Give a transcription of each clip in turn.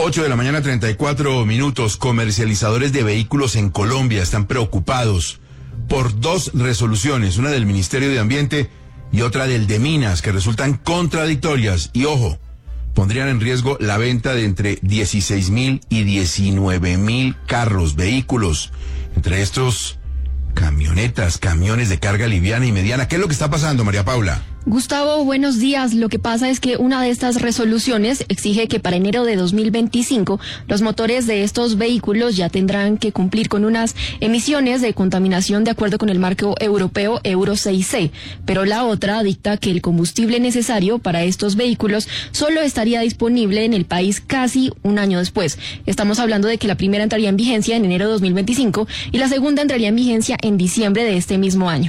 8 de la mañana, 34 minutos. Comercializadores de vehículos en Colombia están preocupados por dos resoluciones, una del Ministerio de Ambiente y otra del de Minas, que resultan contradictorias y, ojo, pondrían en riesgo la venta de entre 16.000 y 19.000 carros, vehículos, entre estos camionetas, camiones de carga liviana y mediana. ¿Qué es lo que está pasando, María Paula? Gustavo, buenos días. Lo que pasa es que una de estas resoluciones exige que para enero de 2025 los motores de estos vehículos ya tendrán que cumplir con unas emisiones de contaminación de acuerdo con el marco europeo Euro 6C, pero la otra dicta que el combustible necesario para estos vehículos solo estaría disponible en el país casi un año después. Estamos hablando de que la primera entraría en vigencia en enero de 2025 y la segunda entraría en vigencia en diciembre de este mismo año.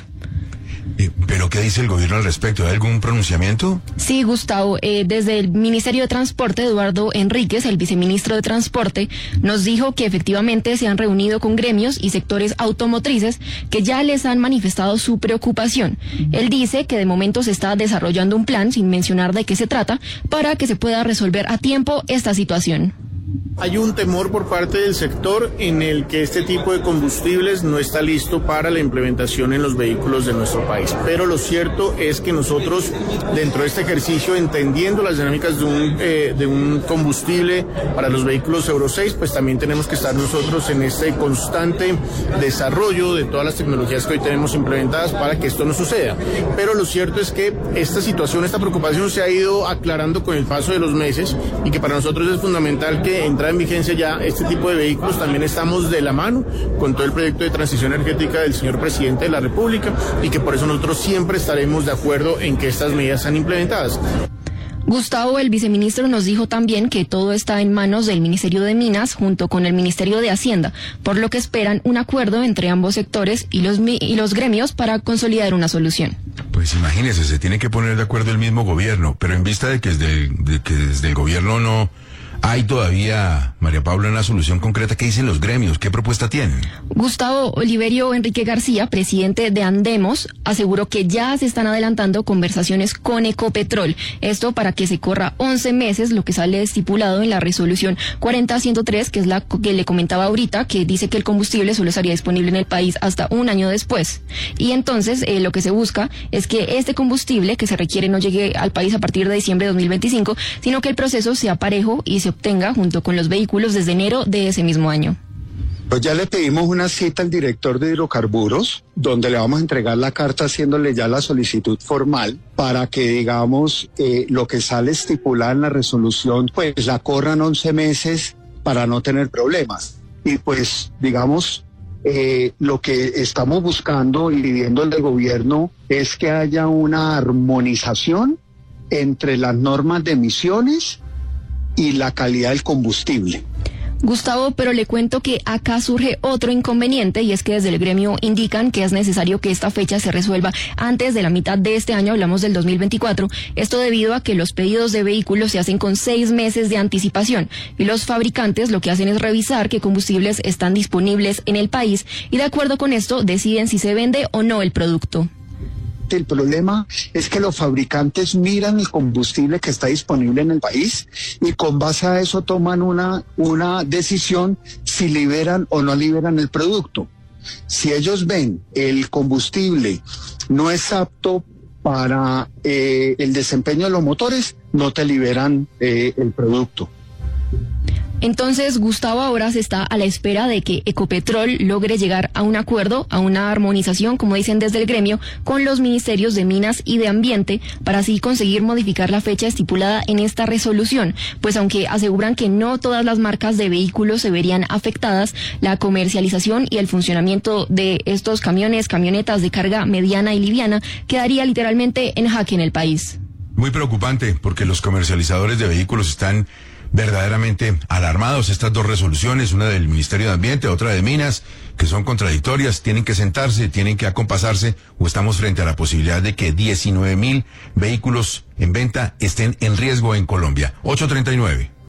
¿Pero qué dice el gobierno al respecto? ¿Hay algún pronunciamiento? Sí, Gustavo, desde el Ministerio de Transporte, Eduardo Enríquez, el viceministro de Transporte, nos dijo que efectivamente se han reunido con gremios y sectores automotrices que ya les han manifestado su preocupación. Él dice que de momento se está desarrollando un plan, sin mencionar de qué se trata, para que se pueda resolver a tiempo esta situación. Hay un temor por parte del sector en el que este tipo de combustibles no está listo para la implementación en los vehículos de nuestro país. Pero lo cierto es que nosotros, dentro de este ejercicio, entendiendo las dinámicas de un combustible para los vehículos Euro 6, pues también tenemos que estar nosotros en este constante desarrollo de todas las tecnologías que hoy tenemos implementadas para que esto no suceda. Pero lo cierto es que esta situación, esta preocupación se ha ido aclarando con el paso de los meses y que para nosotros es fundamental que entrada en vigencia ya este tipo de vehículos. También estamos de la mano con todo el proyecto de transición energética del señor presidente de la República y que por eso nosotros siempre estaremos de acuerdo en que estas medidas sean implementadas. Gustavo, el viceministro, nos dijo también que todo está en manos del Ministerio de Minas junto con el Ministerio de Hacienda, por lo que esperan un acuerdo entre ambos sectores y los gremios para consolidar una solución. Pues imagínese, se tiene que poner de acuerdo el mismo gobierno, pero en vista de que desde el gobierno no hay todavía, María Paula, una solución concreta. ¿Qué dicen los gremios? ¿Qué propuesta tienen? Gustavo, Oliverio Enrique García, presidente de Andemos, aseguró que ya se están adelantando conversaciones con Ecopetrol. Esto para que se corra 11 meses, lo que sale estipulado en la resolución 40-103, que es la que le comentaba ahorita, que dice que el combustible solo estaría disponible en el país hasta un año después. Y entonces lo que se busca es que este combustible que se requiere no llegue al país a partir de diciembre de 2025, sino que el proceso sea parejo y se obtenga junto con los vehículos desde enero de ese mismo año. Pues ya le pedimos una cita al director de hidrocarburos, donde le vamos a entregar la carta haciéndole ya la solicitud formal para que, digamos, lo que sale estipulado en la resolución, pues la corran 11 meses para no tener problemas. Y pues, digamos, lo que estamos buscando y pidiéndole al gobierno es que haya una armonización entre las normas de emisiones y la calidad del combustible. Gustavo, pero le cuento que acá surge otro inconveniente y es que desde el gremio indican que es necesario que esta fecha se resuelva antes de la mitad de este año, hablamos del 2024, esto debido a que los pedidos de vehículos se hacen con 6 meses de anticipación y los fabricantes lo que hacen es revisar qué combustibles están disponibles en el país y de acuerdo con esto deciden si se vende o no el producto. El problema es que los fabricantes miran el combustible que está disponible en el país y con base a eso toman una decisión si liberan o no liberan el producto. Si ellos ven el combustible no es apto para el desempeño de los motores, no te liberan el producto. Entonces, Gustavo, ahora se está a la espera de que Ecopetrol logre llegar a un acuerdo, a una armonización, como dicen desde el gremio, con los ministerios de Minas y de Ambiente, para así conseguir modificar la fecha estipulada en esta resolución. Pues aunque aseguran que no todas las marcas de vehículos se verían afectadas, la comercialización y el funcionamiento de estos camiones, camionetas de carga mediana y liviana, quedaría literalmente en jaque en el país. Muy preocupante, porque los comercializadores de vehículos están verdaderamente alarmados. Estas dos resoluciones, una del Ministerio de Ambiente, otra de Minas, que son contradictorias, tienen que sentarse, tienen que acompasarse, o estamos frente a la posibilidad de que 19.000 vehículos en venta estén en riesgo en Colombia. 8:39.